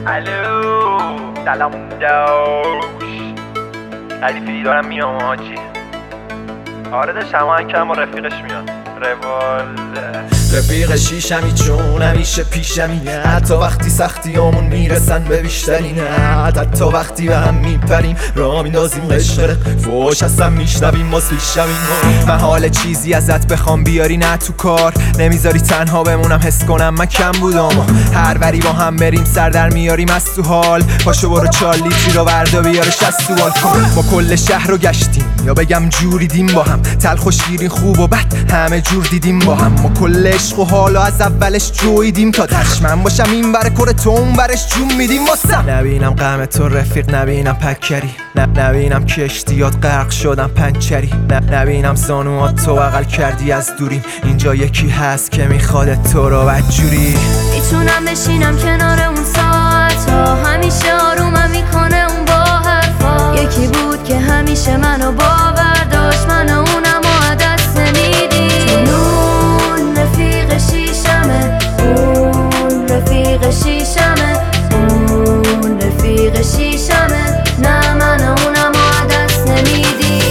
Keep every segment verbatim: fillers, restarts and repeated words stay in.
الو سلام دوش ردیفی دارم میام آجی. آره داشتم همه کم و رفیقش میاد روال رفیق شیشمی چون همیشه پیشمی، حتی وقتی سختی همون میرسن به بیشترین، حتی وقتی به هم میپریم را میندازیم قشقرق فوش هستم میشنویم باز پیشمیم. من حال چیزی ازت بخوام بیاری نه تو کار، نمیذاری تنها بمونم حس کنم من کم بودم. هر وری با هم بریم سر در میاریم از تو حال، پاشو برو چال لیتری رو وردا بیارش از تو بالکن. ما کل شهر رو گشتیم یا بگم جوریدیم با هم، تلخ و شیرین خوب و بد همه جور دیدیم با هم. ما کل عشق و حالا از اولش جویدیم تا تش من باشم این بره کره تو اون برش جون میدیم واسم. نبینم غم تو رفیق، نبینم پکری، نبینم کشتیات غرق شدم پنچری، نبینم زانوات تو بغل کردی از دوریم. اینجا یکی هست که میخواد تو رو بدجوری. میتونم بشینم کنار اون ساعت ها، همیشه آرومم میکنه اون با حرفا. یکی بود که همیشه منو باور داشت، من و اونم و دست نمیدیم. اون رفیق شیشمه، اون رفیق شیشمه، اون رفیق شیشمه، نه من و اونم و دست نمیدیم.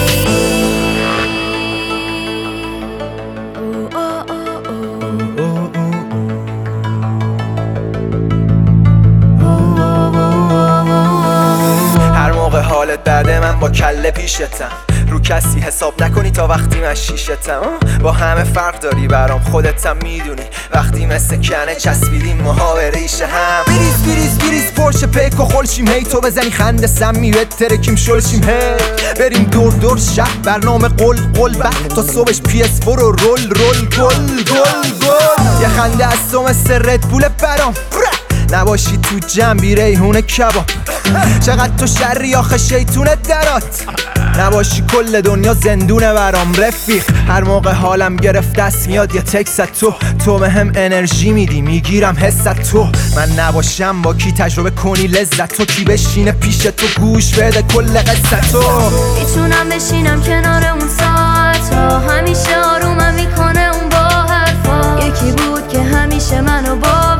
هر موقع حالت بده من با کله پیشتم، رو کسی حساب نکنی تا وقتی من شیشتم. با همه فرق داری برام خودتم میدونی، وقتی مثل کنه چسبیدیم ماها به ریشه هم. بریز بریز بریز پرش پیک و خلشیم، هی تو بزنی خنده سمی بترکیم شلشیم. هی بریم دور دور شب برنامه قل قل بعد تا صبحش پی اس فور و رول رول گل گل گل. یه خنده از تو مثل ردبول برام، نباشی تو جنبی ریحون کباب. چقدر تو شری آخه شیطونت درات، نباشی کل دنیا زندونه برام رفیق. هر موقع حالم گرفت دست میاد یه تکست تو، تو بهم انرژی میدی میگیرم حست تو. من نباشم با کی تجربه کنی لذت تو، کی بشینه پیش تو گوش بده کل قصت تو. میتونم بشینم کنار اون ساعت ها، همیشه آرومم میکنه اون با حرفا. یکی بود که همیشه منو با